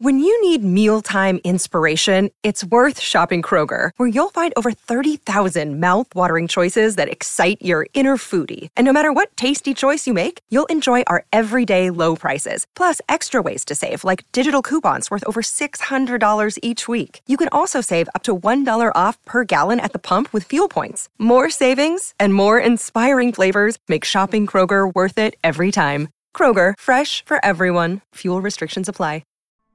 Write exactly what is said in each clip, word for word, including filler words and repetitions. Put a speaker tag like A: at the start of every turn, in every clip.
A: When you need mealtime inspiration, it's worth shopping Kroger, where you'll find over thirty thousand mouth-watering choices that excite your inner foodie. And no matter what tasty choice you make, you'll enjoy our everyday low prices, plus extra ways to save, like digital coupons worth over six hundred dollars each week. You can also save up to one dollar off per gallon at the pump with fuel points. More savings and more inspiring flavors make shopping Kroger worth it every time. Kroger, fresh for everyone. Fuel restrictions apply.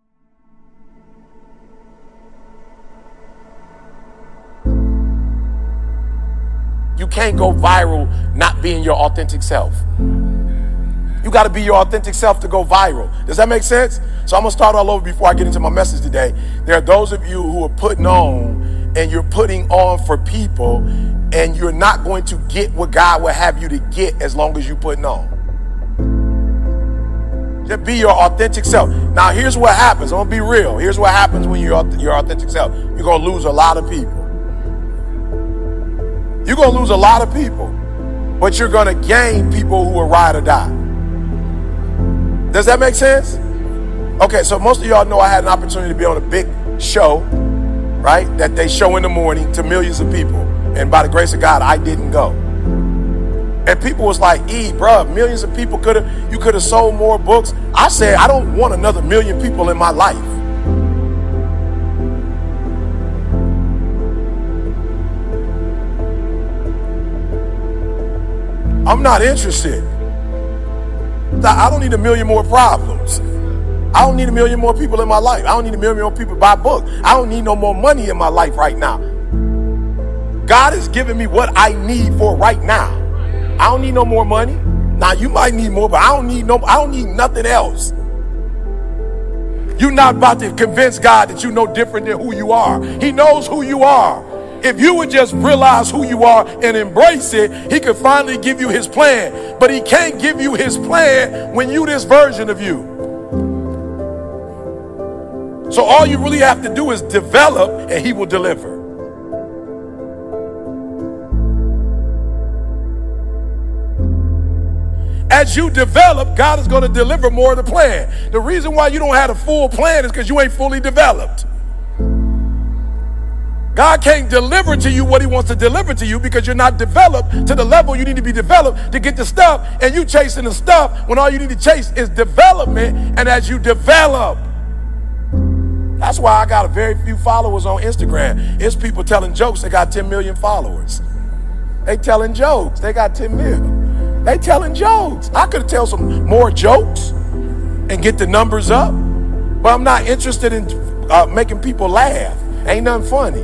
B: You can't go viral not being your authentic self. You got to be your authentic self to go viral. Does that make sense? So I'm going to start all over before I get into my message today. There are those of you who are putting on and you're putting on for people, and you're not going to get what God will have you to get as long as you're putting on. Just be your authentic self. Now, here's what happens. I'm going to be real. Here's what happens when you're your authentic self. You're going to lose a lot of people. You're going to lose a lot of people, but you're going to gain people who will ride or die. Does that make sense? Okay, so most of y'all know I had an opportunity to be on a big show, right? That they show in the morning to millions of people. And by the grace of God, I didn't go. And people was like, E, bruh, millions of people could have, you could have sold more books. I said, I don't want another million people in my life. I'm not interested. I don't need a million more problems. I don't need a million more people in my life. I don't need a million more people to buy books. I don't need no more money in my life right now. God is giving me what I need for right now. I don't need no more money. Now you might need more, but I don't need no, I don't need nothing else. You're not about to convince God that you know different than who you are. He knows who you are. If you would just realize who you are and embrace it, he could finally give you his plan. But he can't give you his plan when you this version of you. So all you really have to do is develop, and he will deliver. As you develop, God is going to deliver more of the plan. The reason why you don't have a full plan is because you ain't fully developed. God can't deliver to you what he wants to deliver to you because you're not developed to the level you need to be developed to get the stuff, and you chasing the stuff when all you need to chase is development. And as you develop, that's why I got a very few followers on Instagram. It's people telling jokes. They got ten million followers. They telling jokes. They got ten million. They telling jokes. I could tell some more jokes and get the numbers up, but I'm not interested in uh, making people laugh. Ain't nothing funny.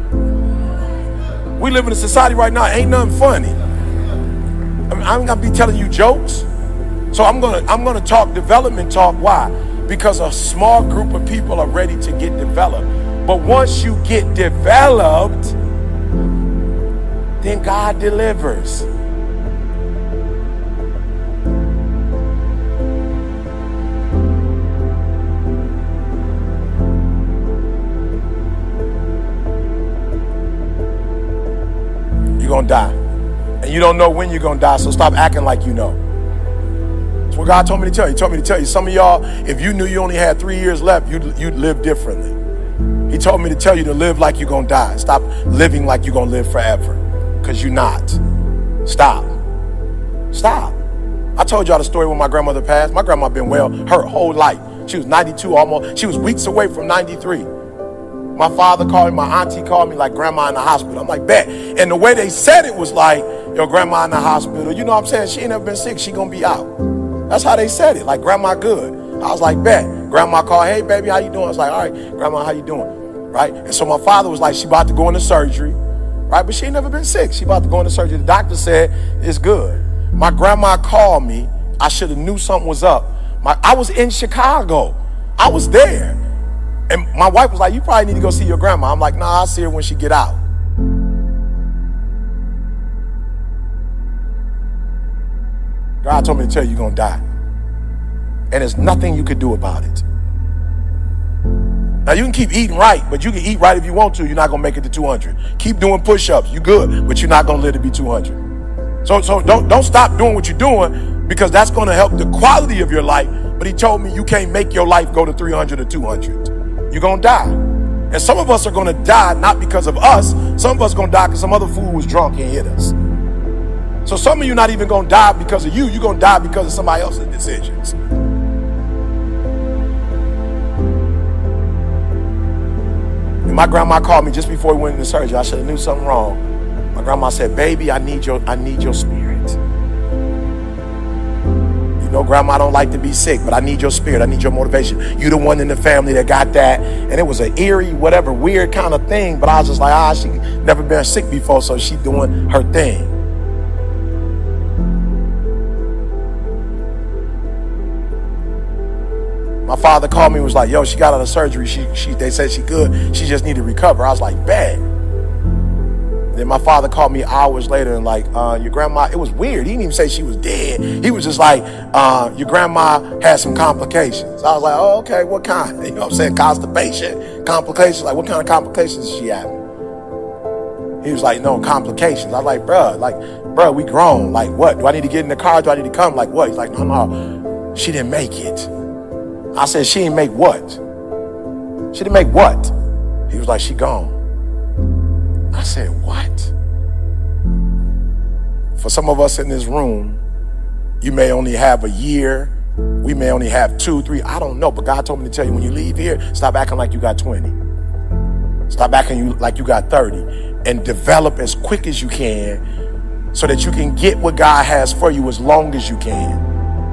B: We live in a society right now, ain't nothing funny. I mean, I'm gonna be telling you jokes. So I'm gonna I'm gonna talk development talk. Why? Because a small group of people are ready to get developed. But once you get developed, then God delivers. Gonna die, and you don't know when you're gonna die, so stop acting like you know. That's what God told me to tell you. He told me to tell you, some of y'all, if you knew you only had three years left, you'd, you'd live differently. He told me to tell you to live like you're gonna die. Stop living like you're gonna live forever, because you're not. Stop. Stop. I told y'all the story when my grandmother passed. My grandma been well her whole life. She was ninety-two almost. She was weeks away from ninety-three. My father called me, my auntie called me like grandma in the hospital. I'm like, bet. And the way they said it was like, your grandma in the hospital. You know what I'm saying? She ain't never been sick. She gonna be out. That's how they said it, like grandma good. I was like, bet. Grandma called, hey baby, how you doing? I was like, all right, grandma, how you doing? Right? And so my father was like, she about to go into surgery, right? But she ain't never been sick. She about to go into surgery. The doctor said, it's good. My grandma called me. I should have knew something was up. My, I was in Chicago. I was there. And my wife was like, you probably need to go see your grandma. I'm like, nah, I'll see her when she get out. God told me to tell you you're going to die. And there's nothing you could do about it. Now, you can keep eating right, but you can eat right if you want to. You're not going to make it to two hundred. Keep doing push-ups. You good, but you're not going to live to be two hundred. So, so don't, don't stop doing what you're doing, because that's going to help the quality of your life, But he told me you can't make your life go to three hundred or two hundred. You're going to die. And some of us are going to die not because of us. Some of us are going to die because some other fool was drunk and hit us. So some of you not even going to die because of you. You're going to die because of somebody else's decisions. And my grandma called me just before we went into surgery. I should have knew something wrong. My grandma said, baby, I need your, I need your spirit. You know, grandma don't like to be sick, but I need your spirit. I need your motivation. You the one in the family that got that. And it was an eerie, whatever, weird kind of thing. But I was just like, ah, she never been sick before, so she doing her thing. My father called me and was like, yo, she got out of surgery. She, she, they said she good. She just need to recover. I was like, bad. Then my father called me hours later and like, uh, your grandma, it was weird. He didn't even say she was dead. He was just like, uh, your grandma had some complications. I was like, oh, okay, what kind? You know what I'm saying? Constipation, complications. Like, what kind of complications is she having? He was like, no, complications. I was like, bruh, like, bruh, we grown. Like, what? Do I need to get in the car? Do I need to come? Like, what? He's like, no, no, she didn't make it. I said, she didn't make what? She didn't make what? He was like, she gone. I said, what? For some of us in this room, you may only have a year. We may only have two, three. I don't know. But God told me to tell you, when you leave here, stop acting like you got twenty. Stop acting like you got thirty. And develop as quick as you can so that you can get what God has for you as long as you can.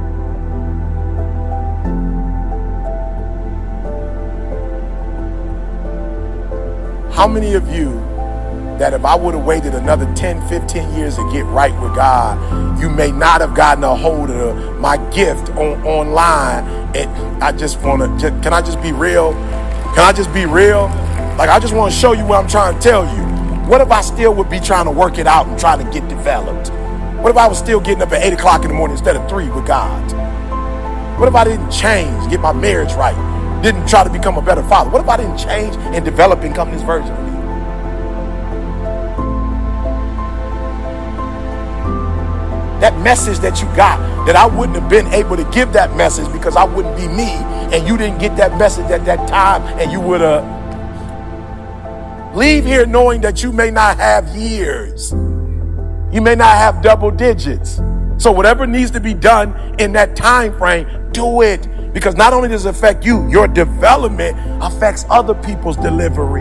B: How many of you that if I would have waited another ten, fifteen years to get right with God, you may not have gotten a hold of my gift on online? And I just want to, can I just be real? Can I just be real? Like, I just want to show you what I'm trying to tell you. What if I still would be trying to work it out and trying to get developed? What if I was still getting up at eight o'clock in the morning instead of three with God? What if I didn't change, get my marriage right? Didn't try to become a better father? What if I didn't change and develop and become this version of me? That message that you got, that I wouldn't have been able to give that message because I wouldn't be me, and you didn't get that message at that time, and you would have leave here knowing that you may not have years. You may not have double digits. So whatever needs to be done in that time frame, do it. Because not only does it affect you, your development affects other people's delivery.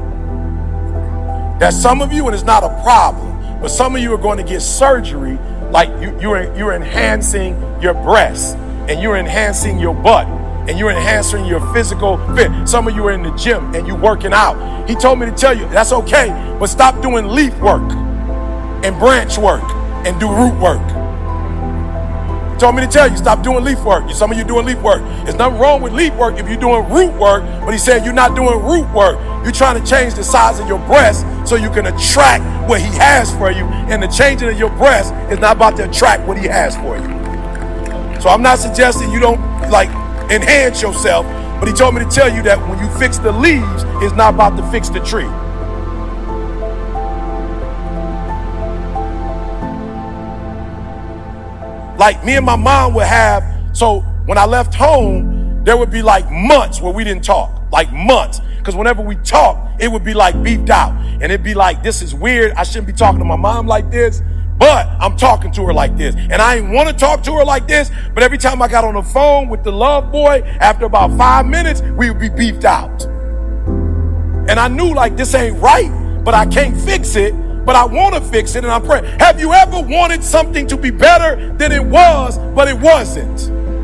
B: That some of you, and it's not a problem, but some of you are going to get surgery, like you, you're, you're enhancing your breasts, and you're enhancing your butt, and you're enhancing your physical fit. Some of you are in the gym and you're working out. He told me to tell you, that's okay, but stop doing leaf work and branch work and do root work. He told me to tell you, stop doing leaf work. Some of you doing leaf work. There's nothing wrong with leaf work if you're doing root work, but he said you're not doing root work. You're trying to change the size of your breast so you can attract what he has for you. And the changing of your breast is not about to attract what he has for you. So I'm not suggesting you don't like enhance yourself, but he told me to tell you that when you fix the leaves, it's not about to fix the tree. Like me and my mom would have, so when I left home, there would be like months where we didn't talk, like months. Because whenever we talked, it would be like beefed out. And it'd be like, this is weird. I shouldn't be talking to my mom like this, but I'm talking to her like this. And I didn't want to talk to her like this, but every time I got on the phone with the love boy, after about five minutes, we would be beefed out. And I knew like this ain't right, but I can't fix it. But I want to fix it, and I'm praying. Have you ever wanted something to be better than it was, but it wasn't?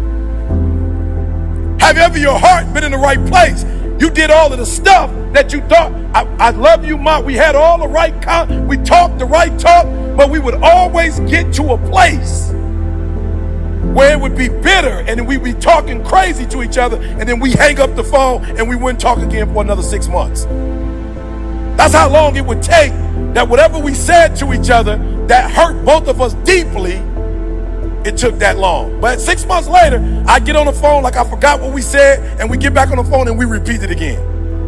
B: Have you ever your heart been in the right place? You did all of the stuff that you thought, I, I love you, Mom. We had all the right, con- we talked the right talk, but we would always get to a place where it would be bitter, and then we'd be talking crazy to each other, and then we hang up the phone, and we wouldn't talk again for another six months. That's how long it would take that whatever we said to each other that hurt both of us deeply, it took that long. But six months later, I get on the phone like I forgot what we said, and we get back on the phone and we repeat it again.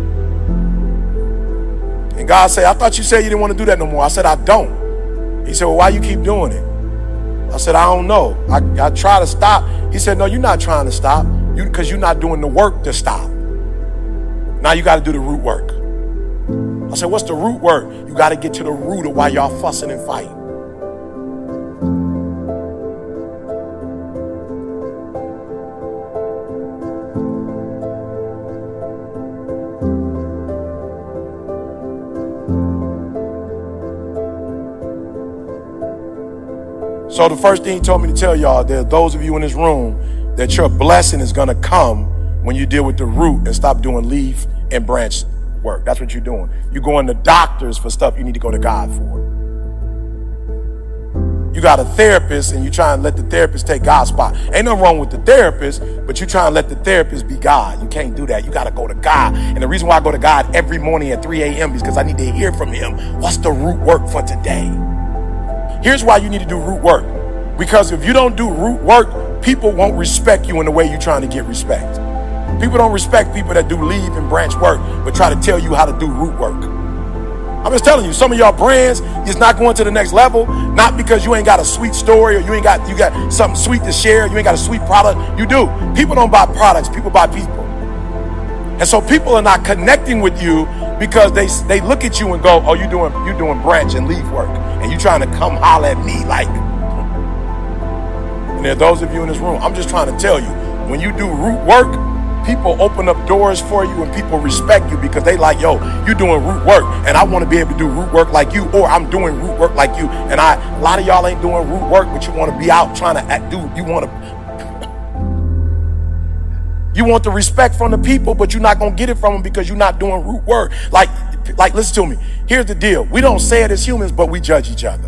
B: And God said, I thought you said you didn't want to do that no more. I said, I don't. He said, well, why you keep doing it? I said, I don't know. I, I try to stop. He said, no, you're not trying to stop. You because you're not doing the work to stop. Now you got to do the root work. I said, what's the root work? You got to get to the root of why y'all fussing and fighting. So the first thing he told me to tell y'all, there are those of you in this room, that your blessing is going to come when you deal with the root and stop doing leaf and branch work. That's what you're doing. You're going to doctors for stuff you need to go to God for. You got a therapist and you try and let the therapist take God's spot. Ain't nothing wrong with the therapist, but you try and let the therapist be God. You can't do that. You got to go to God. And the reason why I go to God every morning at three a.m. is because I need to hear from him. What's the root work for today? Here's why you need to do root work. Because if you don't do root work, people won't respect you in the way you're trying to get respect. People don't respect people that do leaf and branch work, but try to tell you how to do root work. I'm just telling you, some of y'all brands is not going to the next level, not because you ain't got a sweet story or you ain't got you got something sweet to share, you ain't got a sweet product. You do. People don't buy products, people buy people. And so people are not connecting with you because they they look at you and go, oh, you doing you doing branch and leaf work, and you trying to come holler at me like. And there are those of you in this room, I'm just trying to tell you, when you do root work, people open up doors for you and people respect you because they like, yo, you're doing root work and I want to be able to do root work like you, or I'm doing root work like you. And I, a lot of y'all ain't doing root work, but you want to be out trying to act, do, you want to, you want the respect from the people, but you're not going to get it from them because you're not doing root work. Like, like, listen to me. Here's the deal. We don't say it as humans, but we judge each other.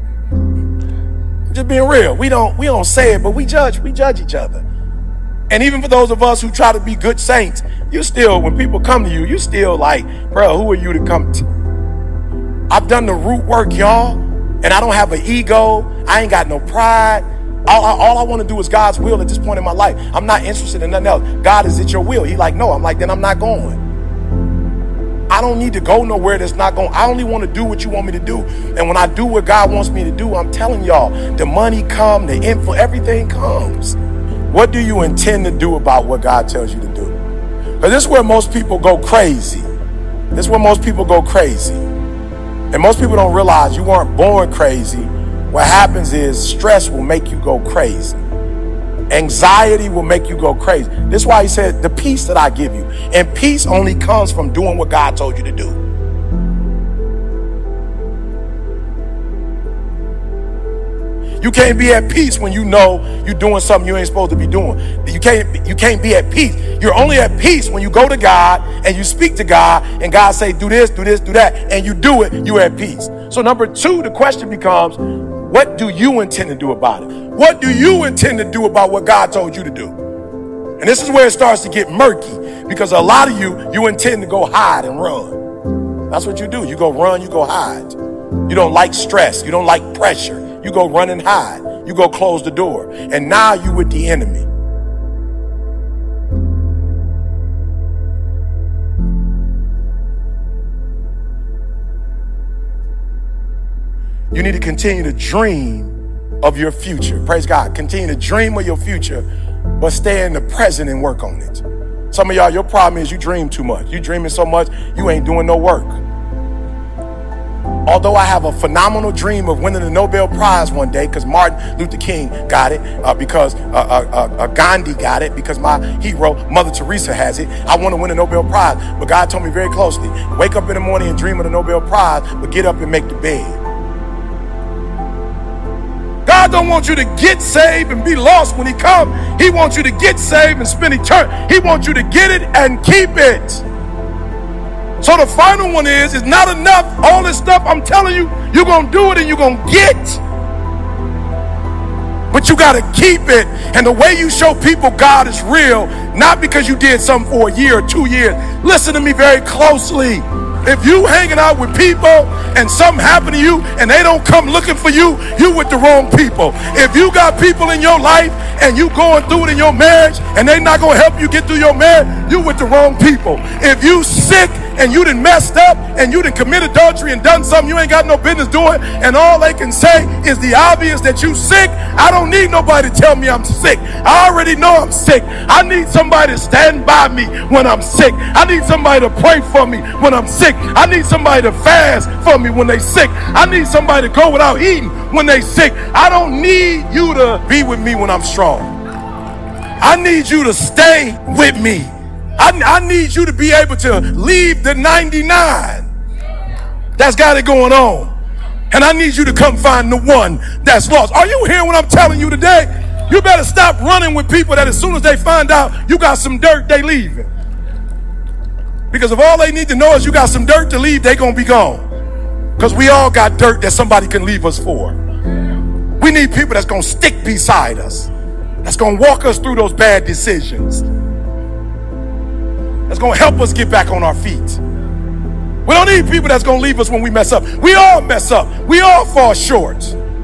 B: Just being real. We don't, we don't say it, but we judge, we judge each other. And even for those of us who try to be good saints, you still, when people come to you, you still like, bro, who are you to come to? I've done the root work, y'all, and I don't have an ego. I ain't got no pride. All I, all I want to do is God's will at this point in my life. I'm not interested in nothing else. God, is it your will? He like, no. I'm like, then I'm not going. I don't need to go nowhere that's not going. I only want to do what you want me to do. And when I do what God wants me to do, I'm telling y'all, the money come, the info, everything comes. What do you intend to do about what God tells you to do? Because this is where most people go crazy. This is where most people go crazy. And most people don't realize you weren't born crazy. What happens is stress will make you go crazy. Anxiety will make you go crazy. This is why he said, the peace that I give you. And peace only comes from doing what God told you to do. You can't be at peace when you know you're doing something you ain't supposed to be doing. You can't, you can't be at peace. You're only at peace when you go to God and you speak to God and God say, do this, do this, do that, and you do it, you're at peace. So number two, the question becomes, what do you intend to do about it? What do you intend to do about what God told you to do? And this is where it starts to get murky, because a lot of you, you intend to go hide and run. That's what you do. You go run, you go hide. You don't like stress. You don't like pressure. You go run and hide. You go close the door. And now you with the enemy. You need to continue to dream of your future. Praise God. Continue to dream of your future, but stay in the present and work on it. Some of y'all, your problem is you dream too much. You dreaming so much, you ain't doing no work. Although I have a phenomenal dream of winning the Nobel Prize one day, because Martin Luther King got it, uh, because uh, uh, uh, Gandhi got it, because my hero, Mother Teresa, has it. I want to win a Nobel Prize. But God told me very closely, wake up in the morning and dream of the Nobel Prize, but get up and make the bed. God don't want you to get saved and be lost when he comes. He wants you to get saved and spend eternity. He wants you to get it and keep it. So the final one is, it's not enough. All this stuff I'm telling you, you're going to do it and you're going to get. But you got to keep it. And the way you show people God is real, not because you did something for a year or two years. Listen to me very closely. If you hanging out with people and something happen to you and they don't come looking for you, you with the wrong people. If you got people in your life and you going through it in your marriage and they not going to help you get through your marriage, you with the wrong people. If you sick and you done messed up and you done committed adultery and done something you ain't got no business doing, and all they can say is the obvious that you sick, I don't need nobody to tell me I'm sick. I already know I'm sick. I need somebody to stand by me when I'm sick. I need somebody to pray for me when I'm sick. I need somebody to fast for me when they sick. I need somebody to go without eating when they sick. I don't need you to be with me when I'm strong. I need you to stay with me. I, I need you to be able to leave the ninety-nine that's got it going on. And I need you to come find the one that's lost. Are you hearing what I'm telling you today? You better stop running with people that as soon as they find out you got some dirt, they leaving. Because if all they need to know is you got some dirt to leave, they gonna be gone. Because we all got dirt that somebody can leave us for. We need people that's gonna stick beside us, that's gonna walk us through those bad decisions, that's gonna help us get back on our feet. We don't need people that's gonna leave us when we mess up. We all mess up. We all fall short.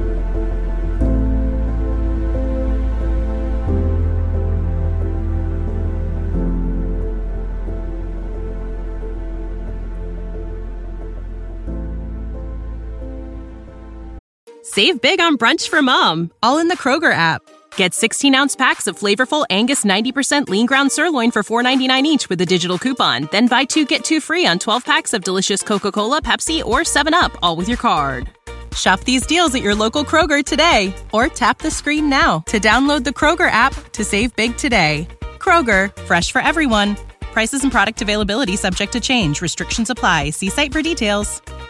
C: Save big on brunch for mom, all in the Kroger app. Get sixteen-ounce packs of flavorful Angus ninety percent lean ground sirloin for four ninety-nine each with a digital coupon. Then buy two, get two free on twelve packs of delicious Coca-Cola, Pepsi, or seven up, all with your card. Shop these deals at your local Kroger today, or tap the screen now to download the Kroger app to save big today. Kroger, fresh for everyone. Prices and product availability subject to change. Restrictions apply. See site for details.